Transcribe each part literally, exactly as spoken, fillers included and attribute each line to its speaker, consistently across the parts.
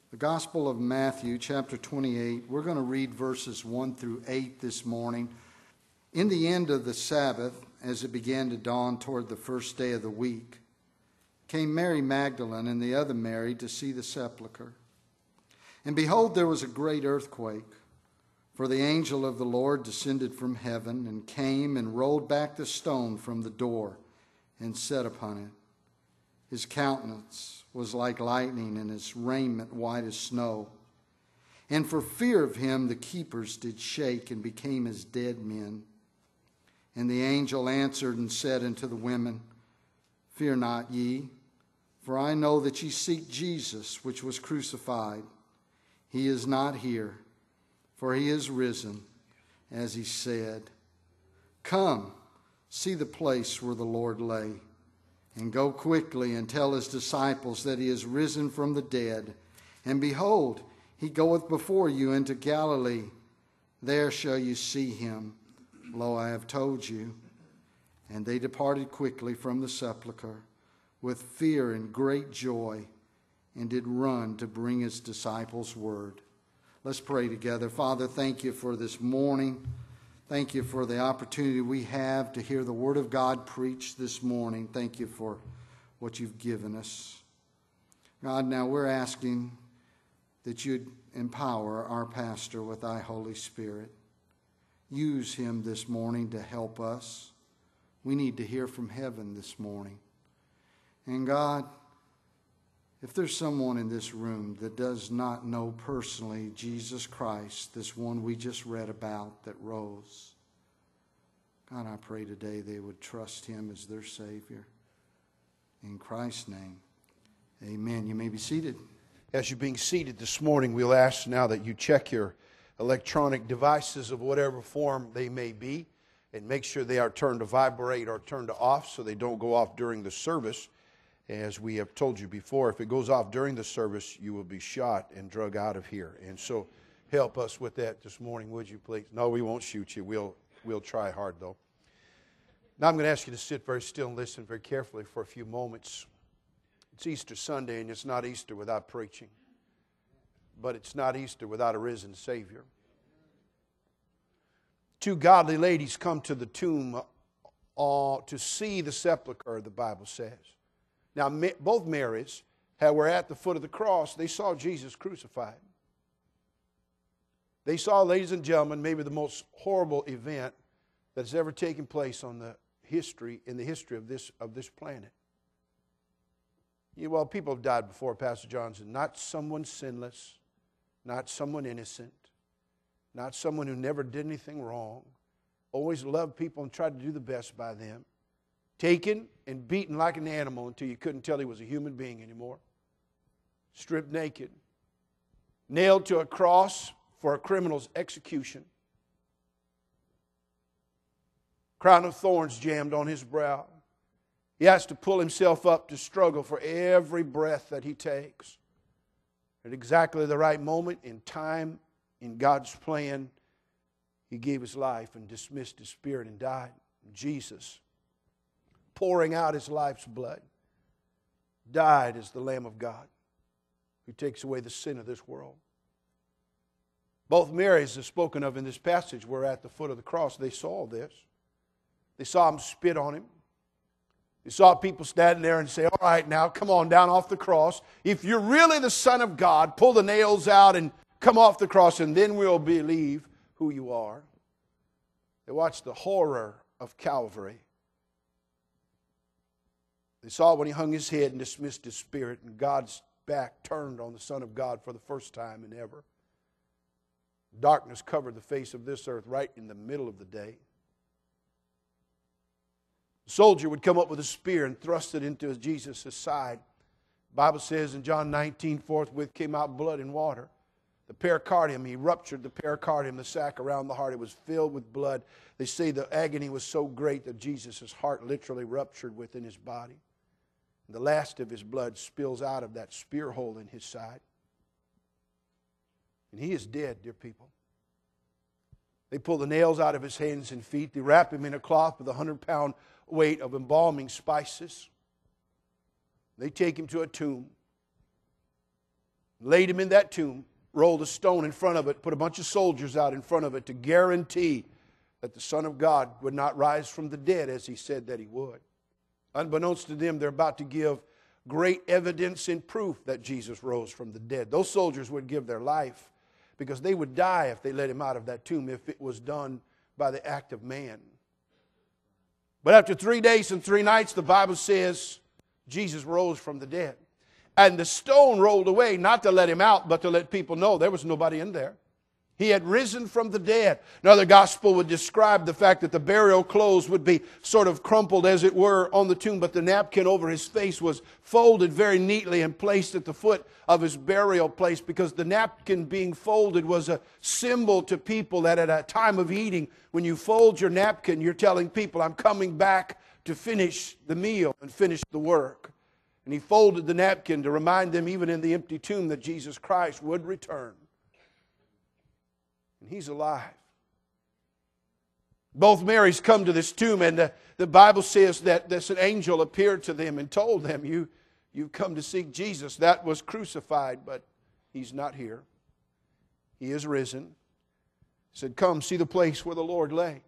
Speaker 1: The Gospel of Matthew, chapter twenty-eight. We're going to read verses one through eight this morning. In the end of the Sabbath, as it began to dawn toward the first day of the week, came Mary Magdalene and the other Mary to see the sepulchre. And behold, there was a great earthquake, for the angel of the Lord descended from heaven and came and rolled back the stone from the door and sat upon it. His countenance was like lightning, and his raiment white as snow. And for fear of him the keepers did shake and became as dead men. And the angel answered and said unto the women, Fear not ye, for I know that ye seek Jesus, which was crucified. He is not here, for he is risen, as he said. Come, see the place where the Lord lay. And go quickly and tell his disciples that he is risen from the dead. And behold, he goeth before you into Galilee. There shall you see him. Lo, I have told you. And they departed quickly from the sepulchre with fear and great joy, and did run to bring his disciples word. Let's pray together. Father, thank you for this morning. Thank you for the opportunity we have to hear the Word of God preached this morning. Thank you for what you've given us. God, now we're asking that you'd empower our pastor with thy Holy Spirit. Use him this morning to help us. We need to hear from heaven this morning. And God, if there's someone in this room that does not know personally Jesus Christ, this one we just read about that rose, God, I pray today they would trust him as their Savior. In Christ's name, amen. You may be seated.
Speaker 2: As you're being seated this morning, we'll ask now that you check your electronic devices of whatever form they may be and make sure they are turned to vibrate or turned to off so they don't go off during the service. As we have told you before, if it goes off during the service, you will be shot and drug out of here. And so help us with that this morning, would you please? No, we won't shoot you. We'll, we'll try hard, though. Now I'm going to ask you to sit very still and listen very carefully for a few moments. It's Easter Sunday, and it's not Easter without preaching. But it's not Easter without a risen Savior. Two godly ladies come to the tomb uh, to see the sepulchre, the Bible says. Now, both Marys were at the foot of the cross. They saw Jesus crucified. They saw, ladies and gentlemen, maybe the most horrible event that has ever taken place on the history, in the history of this, of this planet. You know, well, people have died before, Pastor Johnson. Not someone sinless, not someone innocent, not someone who never did anything wrong, always loved people and tried to do the best by them. Taken and beaten like an animal until you couldn't tell he was a human being anymore. Stripped naked. Nailed to a cross for a criminal's execution. Crown of thorns jammed on his brow. He has to pull himself up to struggle for every breath that he takes. At exactly the right moment in time, in God's plan, he gave his life and dismissed his spirit and died. Jesus, pouring out his life's blood, died as the Lamb of God who takes away the sin of this world. Both Marys are spoken of in this passage were at the foot of the cross. They saw this. They saw him spit on him. They saw people standing there and say, all right, now come on down off the cross. If you're really the Son of God, pull the nails out and come off the cross, and then we'll believe who you are. They watched the horror of Calvary. They saw when he hung his head and dismissed his spirit, and God's back turned on the Son of God for the first time and ever. Darkness covered the face of this earth right in the middle of the day. The soldier would come up with a spear and thrust it into Jesus' side. The Bible says in John nineteen, forthwith came out blood and water. The pericardium, he ruptured the pericardium, the sac around the heart. It was filled with blood. They say the agony was so great that Jesus' heart literally ruptured within his body. The last of his blood spills out of that spear hole in his side. And he is dead, dear people. They pull the nails out of his hands and feet. They wrap him in a cloth with a hundred pound weight of embalming spices. They take him to a tomb. laid him in that tomb, rolled a stone in front of it, put a bunch of soldiers out in front of it to guarantee that the Son of God would not rise from the dead as he said that he would. Unbeknownst to them, they're about to give great evidence and proof that Jesus rose from the dead. Those soldiers would give their life because they would die if they let him out of that tomb, if it was done by the act of man. But after three days and three nights, the Bible says Jesus rose from the dead. And the stone rolled away, not to let him out, but to let people know there was nobody in there. He had risen from the dead. Another gospel would describe the fact that the burial clothes would be sort of crumpled, as it were, on the tomb, but the napkin over his face was folded very neatly and placed at the foot of his burial place, because the napkin being folded was a symbol to people that at a time of eating, when you fold your napkin, you're telling people, I'm coming back to finish the meal and finish the work. And he folded the napkin to remind them, even in the empty tomb, that Jesus Christ would return. And he's alive. Both Marys come to this tomb, and the, the Bible says that this an angel appeared to them and told them, you, you've come to seek Jesus. That was crucified, but he's not here. He is risen. He said, come, see the place where the Lord lay.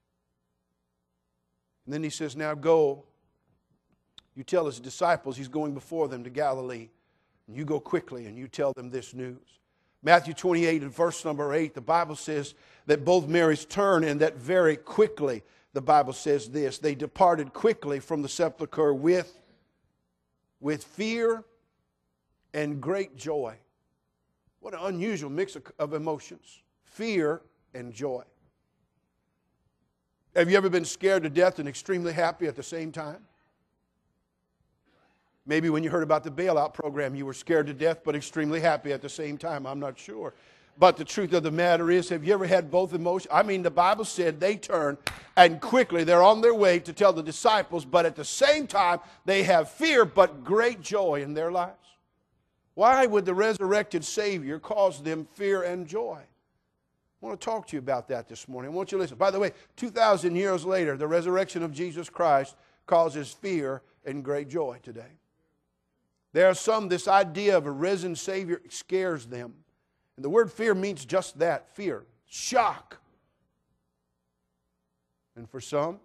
Speaker 2: And then he says, now go. You tell his disciples, he's going before them to Galilee. And you go quickly and you tell them this news. Matthew twenty-eight and verse number eight, the Bible says that both Marys turned, and that very quickly, the Bible says this, they departed quickly from the sepulchre with, with fear and great joy. What an unusual mix of, of emotions. Fear and joy. Have you ever been scared to death and extremely happy at the same time? Maybe when you heard about the bailout program, you were scared to death but extremely happy at the same time. I'm not sure. But the truth of the matter is, have you ever had both emotions? I mean, the Bible said they turn, and quickly they're on their way to tell the disciples, but at the same time, they have fear but great joy in their lives. Why would the resurrected Savior cause them fear and joy? I want to talk to you about that this morning. I want you to listen. By the way, two thousand years later, the resurrection of Jesus Christ causes fear and great joy today. There are some, this idea of a risen Savior scares them. And the word fear means just that, fear, shock. And for some,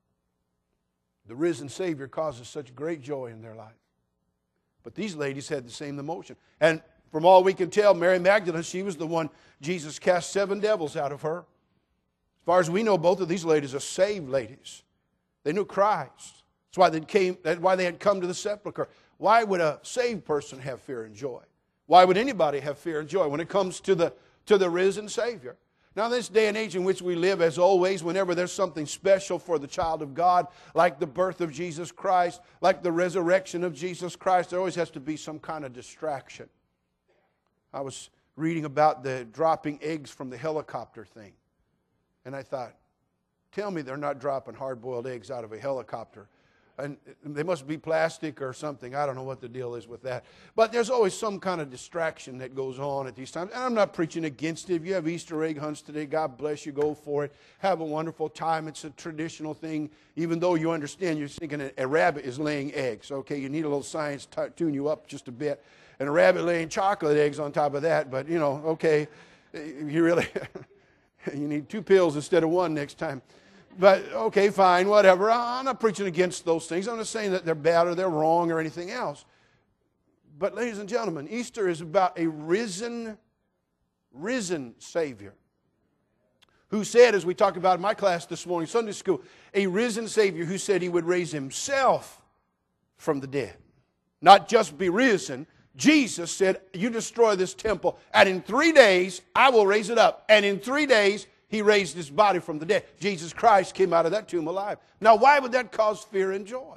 Speaker 2: the risen Savior causes such great joy in their life. But these ladies had the same emotion. And from all we can tell, Mary Magdalene, she was the one Jesus cast seven devils out of her. As far as we know, both of these ladies are saved ladies. They knew Christ. That's why they came, that's why they had come to the sepulchre. Why would a saved person have fear and joy? Why would anybody have fear and joy when it comes to the, to the risen Savior? Now, this day and age in which we live, as always, whenever there's something special for the child of God, like the birth of Jesus Christ, like the resurrection of Jesus Christ, there always has to be some kind of distraction. I was reading about the dropping eggs from the helicopter thing, and I thought, tell me they're not dropping hard-boiled eggs out of a helicopter. And they must be plastic or something. I don't know what the deal is with that. But there's always some kind of distraction that goes on at these times. And I'm not preaching against it. If you have Easter egg hunts today, God bless you. Go for it. Have a wonderful time. It's a traditional thing. Even though you understand, you're thinking a rabbit is laying eggs. Okay, you need a little science to tune you up just a bit. And a rabbit laying chocolate eggs on top of that. But, you know, okay, you really, you need two pills instead of one next time. But, okay, fine, whatever. I'm not preaching against those things. I'm not saying that they're bad or they're wrong or anything else. But, ladies and gentlemen, Easter is about a risen, risen Savior who said, as we talked about in my class this morning, Sunday school, a risen Savior who said he would raise himself from the dead. Not just be risen. Jesus said, you destroy this temple, and in three days I will raise it up. And in three days he raised his body from the dead. Jesus Christ came out of that tomb alive. Now, why would that cause fear and joy?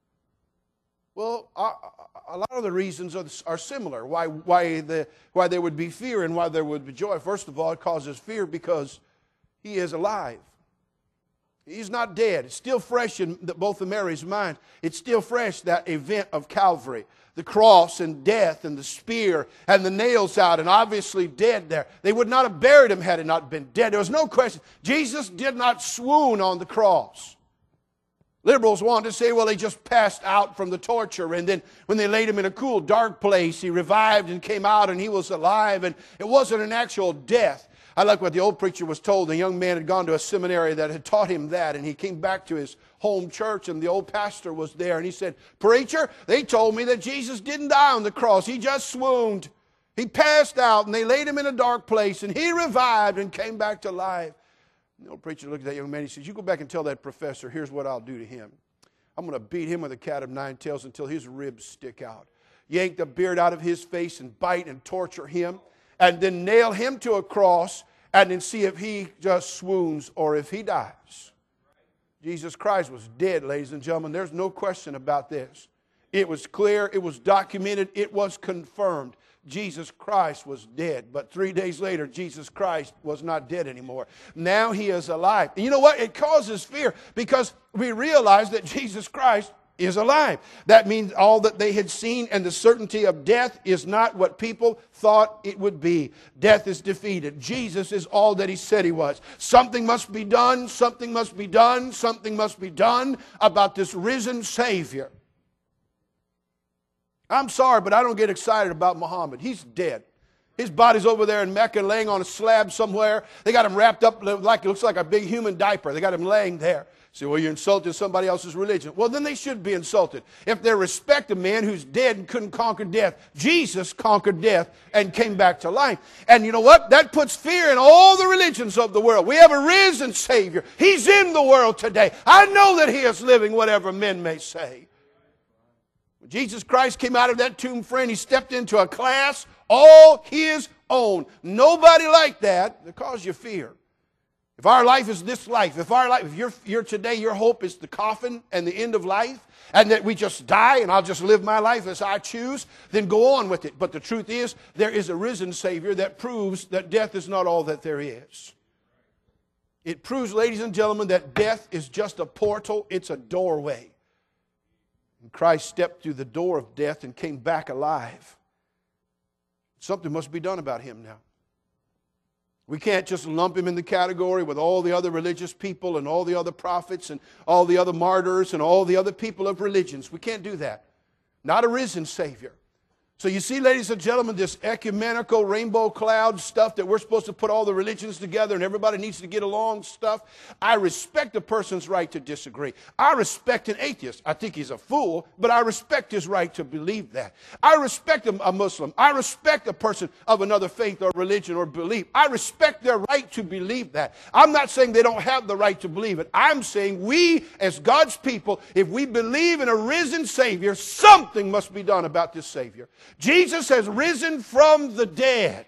Speaker 2: Well, a lot of the reasons are, are similar. Why, why, the, why there would be fear and why there would be joy. First of all, it causes fear because he is alive. He's not dead. It's still fresh in both of Mary's minds. It's still fresh, that event of Calvary. The cross and death and the spear and the nails out and obviously dead there. They would not have buried him had he not been dead. There was no question. Jesus did not swoon on the cross. Liberals want to say, well, he just passed out from the torture, and then when they laid him in a cool, dark place, he revived and came out and he was alive, and it wasn't an actual death. I like what the old preacher was told. The young man had gone to a seminary that had taught him that, and he came back to his home church, and the old pastor was there, and he said, preacher, they told me that Jesus didn't die on the cross. He just swooned. He passed out, and they laid him in a dark place, and he revived and came back to life. The old preacher looked at that young man. He says, you go back and tell that professor, here's what I'll do to him. I'm going to beat him with a cat of nine tails until his ribs stick out. Yank the beard out of his face and bite and torture him, and then nail him to a cross, and then see if he just swoons or if he dies. Jesus Christ was dead, ladies and gentlemen. There's no question about this. It was clear. It was documented. It was confirmed. Jesus Christ was dead. But three days later, Jesus Christ was not dead anymore. Now he is alive. And you know what? It causes fear because we realize that Jesus Christ is alive. That means all that they had seen and the certainty of death is not what people thought it would be. Death is defeated. Jesus is all that he said he was. Something must be done, something must be done, something must be done about this risen Savior. I'm sorry, but I don't get excited about Muhammad. He's dead. His body's over there in Mecca laying on a slab somewhere. They got him wrapped up like it looks like a big human diaper. They got him laying there. Say, well, you're insulting somebody else's religion. Well, then they should be insulted. If they respect a man who's dead and couldn't conquer death, Jesus conquered death and came back to life. And you know what? That puts fear in all the religions of the world. We have a risen Savior. He's in the world today. I know that he is living, whatever men may say. When Jesus Christ came out of that tomb, friend, he stepped into a class all his own. Nobody like that that cause you fear. If our life is this life, if our life, if you're, you're today, your hope is the coffin and the end of life, and that we just die and I'll just live my life as I choose, then go on with it. But the truth is, there is a risen Savior that proves that death is not all that there is. It proves, ladies and gentlemen, that death is just a portal. It's a doorway. And Christ stepped through the door of death and came back alive. Something must be done about him now. We can't just lump him in the category with all the other religious people and all the other prophets and all the other martyrs and all the other people of religions. We can't do that. Not a risen Savior. So you see, ladies and gentlemen, this ecumenical rainbow cloud stuff that we're supposed to put all the religions together and everybody needs to get along stuff. I respect a person's right to disagree. I respect an atheist. I think he's a fool, but I respect his right to believe that. I respect a Muslim. I respect a person of another faith or religion or belief. I respect their right to believe that. I'm not saying they don't have the right to believe it. I'm saying we, as God's people, if we believe in a risen Savior, something must be done about this Savior. Jesus has risen from the dead.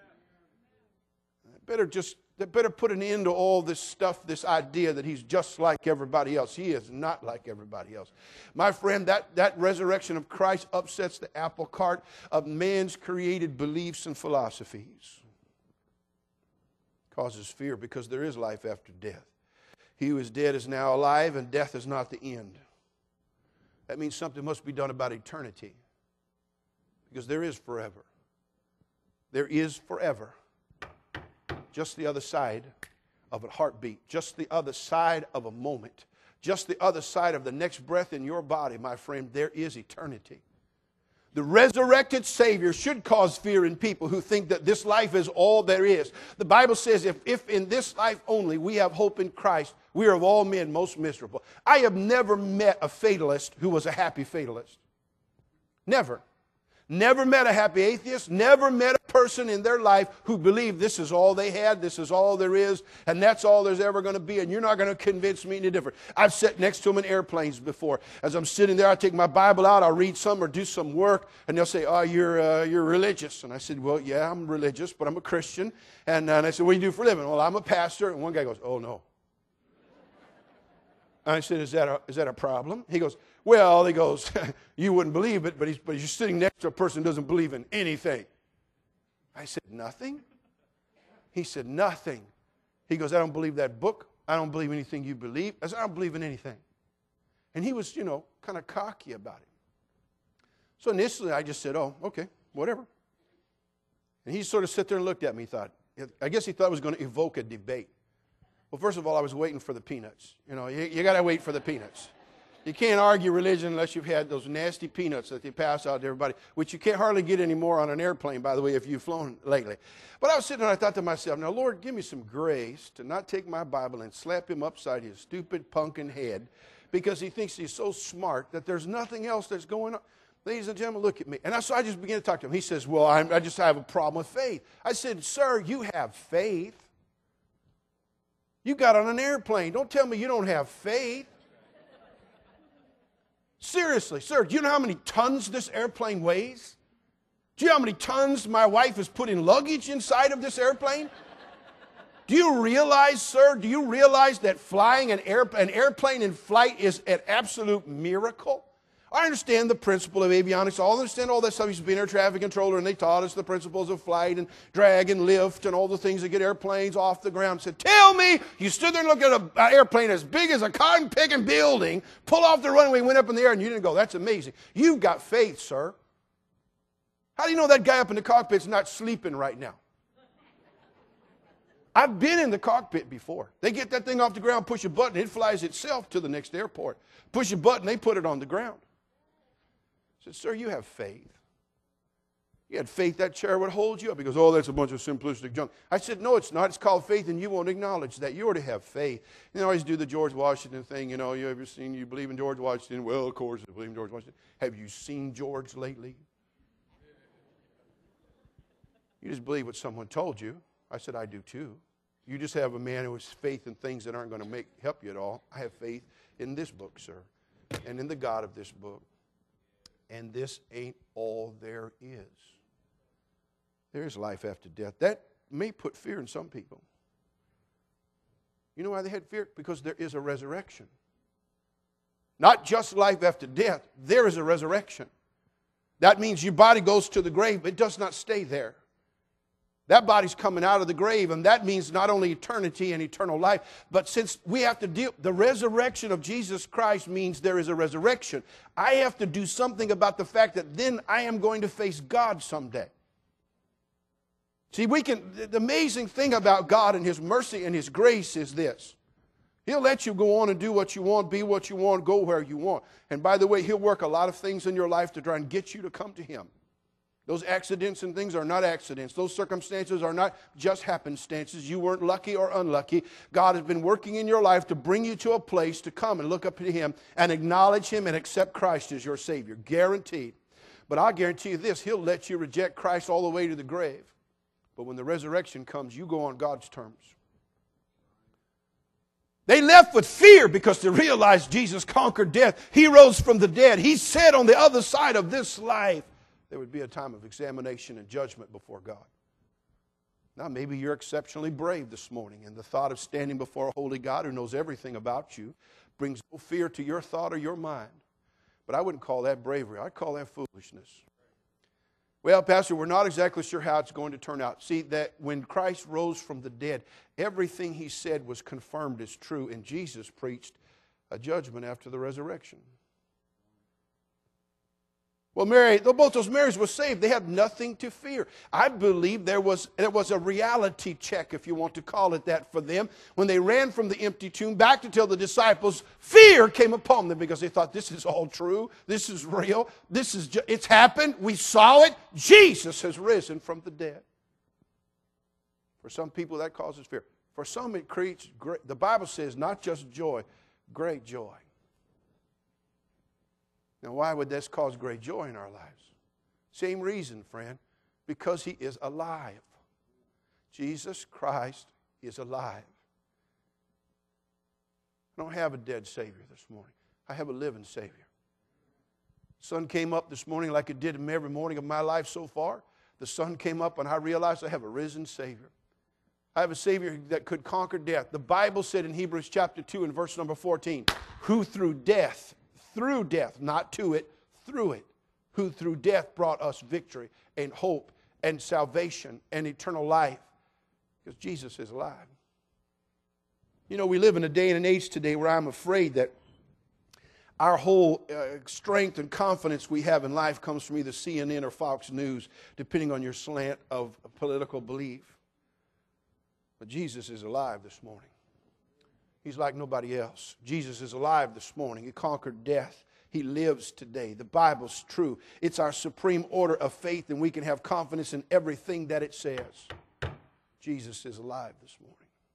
Speaker 2: Better just better put an end to all this stuff, this idea that he's just like everybody else. He is not like everybody else. My friend, that, that resurrection of Christ upsets the apple cart of man's created beliefs and philosophies. Causes fear because there is life after death. He who is dead is now alive, and death is not the end. That means something must be done about eternity. Because there is forever. There is forever. Just the other side of a heartbeat. Just the other side of a moment. Just the other side of the next breath in your body, my friend. There is eternity. The resurrected Savior should cause fear in people who think that this life is all there is. The Bible says if, if in this life only we have hope in Christ, we are of all men most miserable. I have never met a fatalist who was a happy fatalist. Never. Never met a happy atheist, never met a person in their life who believed this is all they had, this is all there is, and that's all there's ever going to be, and you're not going to convince me any different. I've sat next to them in airplanes before. As I'm sitting there, I take my Bible out, I'll read some or do some work, and they'll say, oh, you're, uh, you're religious. And I said, well, yeah, I'm religious, but I'm a Christian. And, uh, and I said, what do you do for a living? Well, I'm a pastor. And one guy goes, oh, no. I said, is that a, is that a problem? He goes, well, he goes, you wouldn't believe it, but, he's, but you're sitting next to a person who doesn't believe in anything. I said, nothing? He said, nothing. He goes, I don't believe that book. I don't believe anything you believe. I said, I don't believe in anything. And he was, you know, kind of cocky about it. So initially I just said, oh, okay, whatever. And he sort of sat there and looked at me, thought, I guess he thought it was going to evoke a debate. Well, first of all, I was waiting for the peanuts. You know, you, you got to wait for the peanuts. You can't argue religion unless you've had those nasty peanuts that they pass out to everybody, which you can't hardly get anymore on an airplane, by the way, if you've flown lately. But I was sitting there and I thought to myself, now, Lord, give me some grace to not take my Bible and slap him upside his stupid punkin head because he thinks he's so smart that there's nothing else that's going on. Ladies and gentlemen, look at me. And I, so I just began to talk to him. He says, well, I'm, I just have a problem with faith. I said, sir, you have faith. You got on an airplane. Don't tell me you don't have faith. Seriously, sir, do you know how many tons this airplane weighs? Do you know how many tons my wife has put in luggage inside of this airplane? Do you realize, sir, do you realize that flying an, air, an airplane in flight is an absolute miracle? I understand the principle of avionics. I understand all that stuff. I used to be an air traffic controller, and they taught us the principles of flight and drag and lift and all the things that get airplanes off the ground. I said, tell me, you stood there and looked at an airplane as big as a cotton-picking building, pull off the runway, went up in the air, and you didn't go. That's amazing. You've got faith, sir. How do you know that guy up in the cockpit's not sleeping right now? I've been in the cockpit before. They get that thing off the ground, push a button, it flies itself to the next airport. Push a button, they put it on the ground. I said, sir, you have faith. You had faith that chair would hold you up. He goes, oh, that's a bunch of simplistic junk. I said, no, it's not. It's called faith, and you won't acknowledge that. You already have faith. You know, I always do the George Washington thing. You know, you ever seen, you believe in George Washington? Well, of course, I believe in George Washington. Have you seen George lately? You just believe what someone told you. I said, I do too. You just have a man who has faith in things that aren't going to make help you at all. I have faith in this book, sir, and in the God of this book. And this ain't all there is. There is life after death. That may put fear in some people. You know why they had fear? Because there is a resurrection. Not just life after death. There is a resurrection. That means your body goes to the grave, but it does not stay there. That body's coming out of the grave, and that means not only eternity and eternal life, but since we have to deal, the resurrection of Jesus Christ means there is a resurrection. I have to do something about the fact that then I am going to face God someday. See, we can, the amazing thing about God and His mercy and His grace is this. He'll let you go on and do what you want, be what you want, go where you want. And by the way, He'll work a lot of things in your life to try and get you to come to Him. Those accidents and things are not accidents. Those circumstances are not just happenstances. You weren't lucky or unlucky. God has been working in your life to bring you to a place to come and look up to Him and acknowledge Him and accept Christ as your Savior. Guaranteed. But I guarantee you this, He'll let you reject Christ all the way to the grave. But when the resurrection comes, you go on God's terms. They left with fear because they realized Jesus conquered death. He rose from the dead. He said on the other side of this life, there would be a time of examination and judgment before God. Now, maybe you're exceptionally brave this morning, and the thought of standing before a holy God who knows everything about you brings no fear to your thought or your mind. But I wouldn't call that bravery. I'd call that foolishness. Well, Pastor, we're not exactly sure how it's going to turn out. See, that when Christ rose from the dead, everything He said was confirmed as true, and Jesus preached a judgment after the resurrection. Well, Mary, both those Marys were saved. They had nothing to fear. I believe there was, there was a reality check, if you want to call it that, for them. When they ran from the empty tomb back to tell the disciples, fear came upon them because they thought, this is all true. This is real. This is ju- it's happened. We saw it. Jesus has risen from the dead. For some people, that causes fear. For some, it creates, great, the Bible says, not just joy, great joy. Now, why would this cause great joy in our lives? Same reason, friend. Because He is alive. Jesus Christ is alive. I don't have a dead Savior this morning. I have a living Savior. The sun came up this morning like it did every morning of my life so far. The sun came up and I realized I have a risen Savior. I have a Savior that could conquer death. The Bible said in Hebrews chapter two and verse number fourteen, who through death, through death, not to it, through it, who through death brought us victory and hope and salvation and eternal life. Because Jesus is alive. You know, we live in a day and an age today where I'm afraid that our whole uh, strength and confidence we have in life comes from either C N N or Fox News, depending on your slant of political belief. But Jesus is alive this morning. He's like nobody else. Jesus is alive this morning. He conquered death. He lives today. The Bible's true. It's our supreme order of faith, and we can have confidence in everything that it says. Jesus is alive this morning.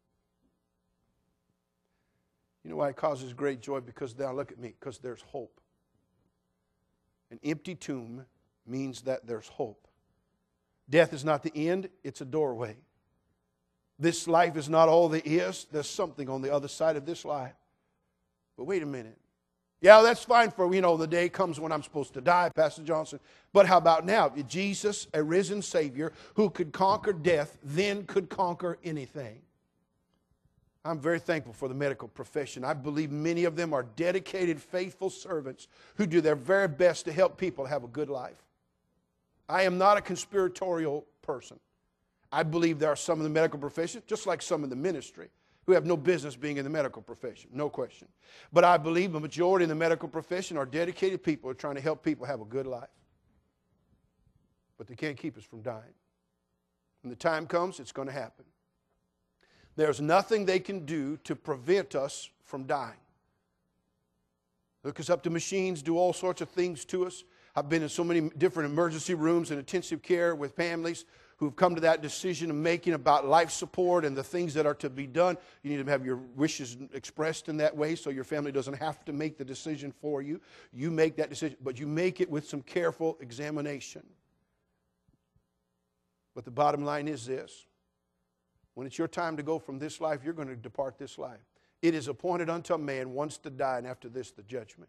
Speaker 2: You know why it causes great joy? Because now look at me, because there's hope. An empty tomb means that there's hope. Death is not the end, it's a doorway. This life is not all there is. There's something on the other side of this life. But wait a minute. Yeah, that's fine for, you know, the day comes when I'm supposed to die, Pastor Johnson. But how about now? Jesus, a risen Savior who could conquer death, then could conquer anything. I'm very thankful for the medical profession. I believe many of them are dedicated, faithful servants who do their very best to help people have a good life. I am not a conspiratorial person. I believe there are some in the medical profession, just like some in the ministry, who have no business being in the medical profession, no question. But I believe the majority in the medical profession are dedicated people who are trying to help people have a good life. But they can't keep us from dying. When the time comes, it's going to happen. There's nothing they can do to prevent us from dying. Hook us up to machines, do all sorts of things to us. I've been in so many different emergency rooms and intensive care with families who've come to that decision of making about life support and the things that are to be done. You need to have your wishes expressed in that way so your family doesn't have to make the decision for you. You make that decision, but you make it with some careful examination. But the bottom line is this. When it's your time to go from this life, you're going to depart this life. It is appointed unto a man once to die, and after this, the judgment.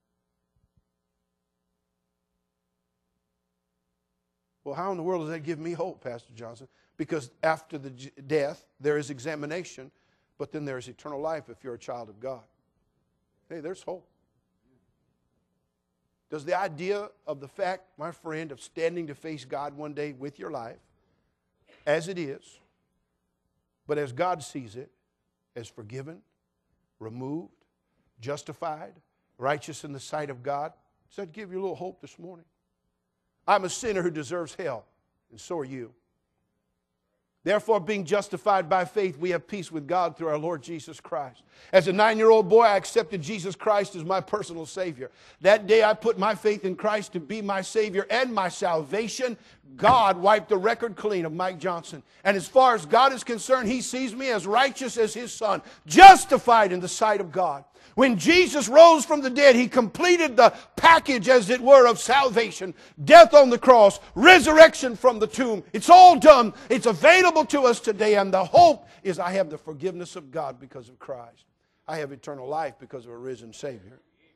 Speaker 2: Well, how in the world does that give me hope, Pastor Johnson? Because after the death, there is examination, but then there is eternal life if you're a child of God. Hey, there's hope. Does the idea of the fact, my friend, of standing to face God one day with your life, as it is, but as God sees it, as forgiven, removed, justified, righteous in the sight of God, does that give you a little hope this morning? I'm a sinner who deserves hell, and so are you. Therefore, being justified by faith, we have peace with God through our Lord Jesus Christ. As a nine-year-old boy, I accepted Jesus Christ as my personal Savior. That day I put my faith in Christ to be my Savior and my salvation. God wiped the record clean of Mike Johnson. And as far as God is concerned, He sees me as righteous as His Son, justified in the sight of God. When Jesus rose from the dead, He completed the package, as it were, of salvation. Death on the cross, resurrection from the tomb. It's all done. It's available to us today. And the hope is I have the forgiveness of God because of Christ. I have eternal life because of a risen Savior.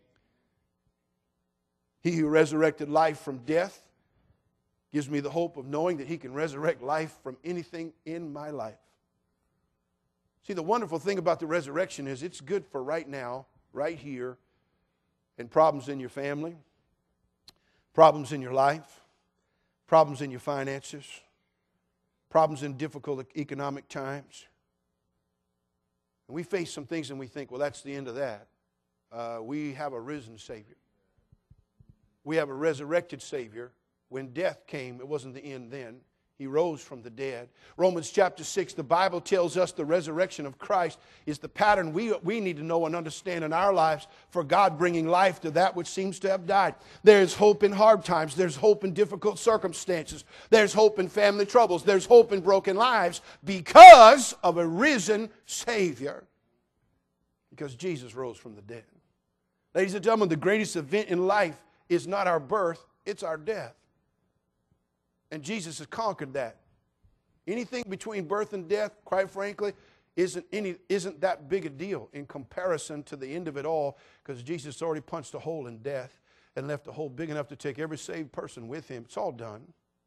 Speaker 2: He who resurrected life from death gives me the hope of knowing that He can resurrect life from anything in my life. See, the wonderful thing about the resurrection is it's good for right now, right here, and problems in your family, problems in your life, problems in your finances, problems in difficult economic times. And we face some things and we think, well, that's the end of that. Uh, we have a risen Savior. We have a resurrected Savior. When death came, it wasn't the end then. He rose from the dead. Romans chapter six, the Bible tells us the resurrection of Christ is the pattern we, we need to know and understand in our lives for God bringing life to that which seems to have died. There's hope in hard times. There's hope in difficult circumstances. There's hope in family troubles. There's hope in broken lives because of a risen Savior. Because Jesus rose from the dead. Ladies and gentlemen, the greatest event in life is not our birth, it's our death. And Jesus has conquered that. Anything between birth and death, quite frankly, isn't, any, isn't that big a deal in comparison to the end of it all, because Jesus already punched a hole in death and left a hole big enough to take every saved person with Him. It's all done.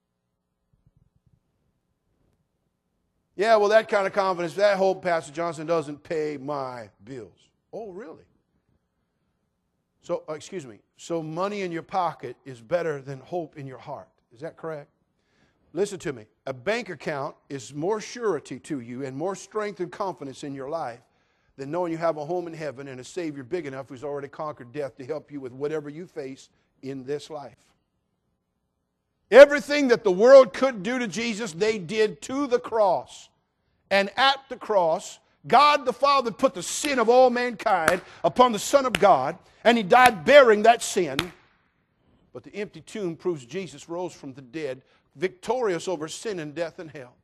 Speaker 2: Yeah, well, that kind of confidence, that hope, Pastor Johnson, doesn't pay my bills. Oh, really? So, excuse me, so money in your pocket is better than hope in your heart. Is that correct? Listen to me. A bank account is more surety to you and more strength and confidence in your life than knowing you have a home in heaven and a Savior big enough who's already conquered death to help you with whatever you face in this life. Everything that the world could do to Jesus, they did to the cross. And at the cross, God the Father put the sin of all mankind upon the Son of God, and He died bearing that sin. But the empty tomb proves Jesus rose from the dead, victorious over sin and death and hell.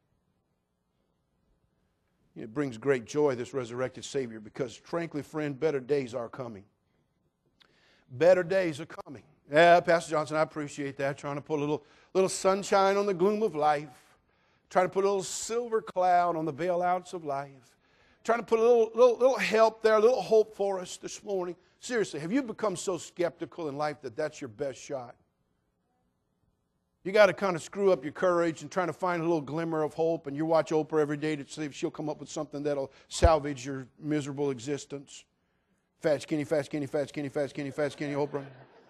Speaker 2: It brings great joy, this resurrected Savior, because frankly, friend, better days are coming. Better days are coming. Yeah, Pastor Johnson, I appreciate that. Trying to put a little, little sunshine on the gloom of life. Trying to put a little silver cloud on the bailouts of life. Trying to put a little, little, little help there, a little hope for us this morning. Seriously, have you become so skeptical in life that that's your best shot? You got to kind of screw up your courage and trying to find a little glimmer of hope, and you watch Oprah every day to see if she'll come up with something that'll salvage your miserable existence. Fat, skinny, fat, skinny, fat, skinny, fat, skinny, fat, skinny, Oprah.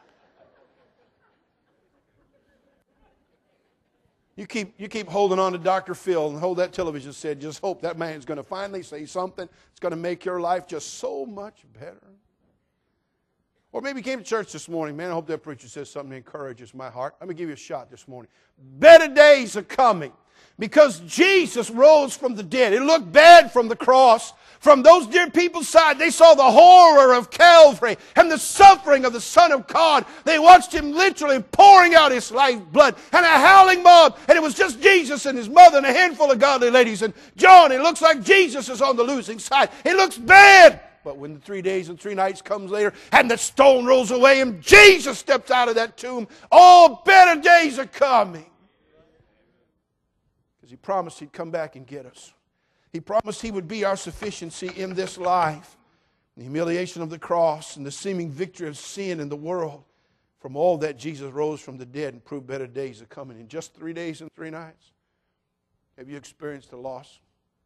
Speaker 2: You keep, you keep holding on to Doctor Phil and hold that television set. Just hope that man's going to finally say something that's going to make your life just so much better. Or maybe you came to church this morning. Man, I hope that preacher says something that encourages my heart. Let me give you a shot this morning. Better days are coming because Jesus rose from the dead. It looked bad from the cross. From those dear people's side, they saw the horror of Calvary and the suffering of the Son of God. They watched Him literally pouring out His lifeblood and a howling mob. And it was just Jesus and His mother and a handful of godly ladies. And John, it looks like Jesus is on the losing side. It looks bad. But when the three days and three nights comes later and the stone rolls away and Jesus steps out of that tomb, all better days are coming. Because He promised He'd come back and get us. He promised He would be our sufficiency in this life. The humiliation of the cross and the seeming victory of sin in the world. From all that, Jesus rose from the dead and proved better days are coming. In just three days and three nights, have you experienced the loss?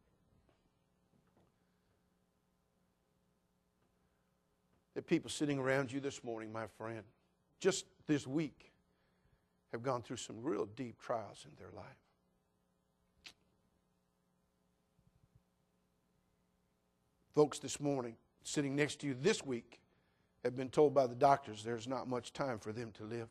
Speaker 2: There are people sitting around you this morning, my friend, just this week, have gone through some real deep trials in their life. Folks this morning, sitting next to you this week, have been told by the doctors there's not much time for them to live.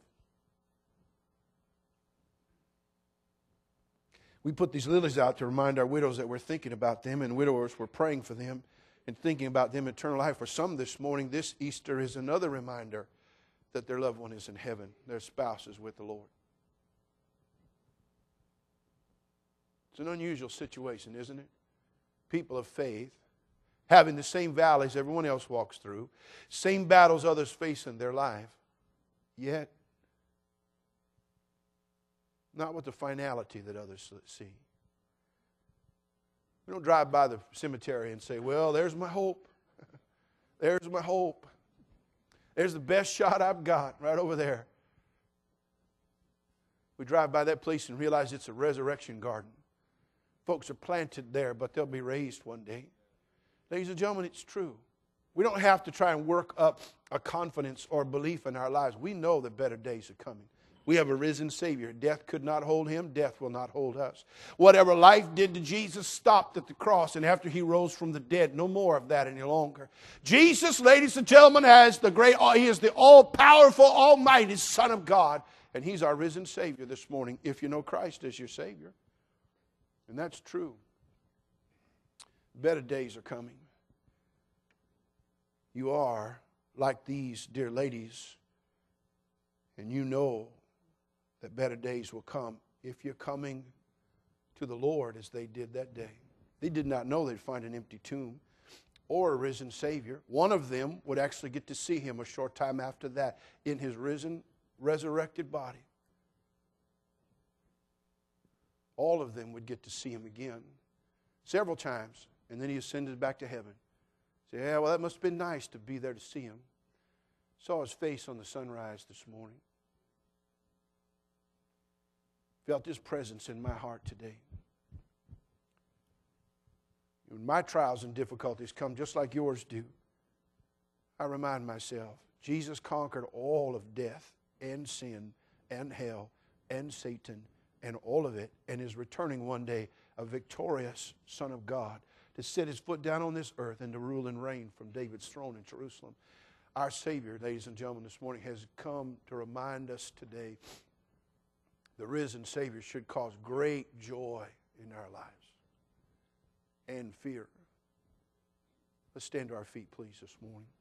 Speaker 2: We put these lilies out to remind our widows that we're thinking about them, and widowers, we're praying for them and thinking about them eternal life. For some this morning, this Easter is another reminder that their loved one is in heaven, their spouse is with the Lord. It's an unusual situation, isn't it? People of faith having the same valleys everyone else walks through, same battles others face in their life, yet not with the finality that others see. We don't drive by the cemetery and say, well, there's my hope. There's my hope. There's the best shot I've got right over there. We drive by that place and realize it's a resurrection garden. Folks are planted there, but they'll be raised one day. Ladies and gentlemen, it's true. We don't have to try and work up a confidence or belief in our lives. We know that better days are coming. We have a risen Savior. Death could not hold Him. Death will not hold us. Whatever life did to Jesus stopped at the cross, and after He rose from the dead, no more of that any longer. Jesus, ladies and gentlemen, has the great, He is the all-powerful, almighty Son of God, and He's our risen Savior this morning, if you know Christ as your Savior. And that's true. Better days are coming. You are like these dear ladies, and you know that better days will come if you're coming to the Lord as they did that day. They did not know they'd find an empty tomb or a risen Savior. One of them would actually get to see Him a short time after that in His risen, resurrected body. All of them would get to see Him again several times, and then He ascended back to heaven. Say, yeah, well, that must have been nice to be there to see Him. Saw His face on the sunrise this morning. Felt His presence in my heart today. When my trials and difficulties come just like yours do, I remind myself, Jesus conquered all of death and sin and hell and Satan and all of it, and is returning one day a victorious Son of God to set His foot down on this earth and to rule and reign from David's throne in Jerusalem. Our Savior, ladies and gentlemen, this morning has come to remind us today the risen Savior should cause great joy in our lives and fear. Let's stand to our feet, please, this morning.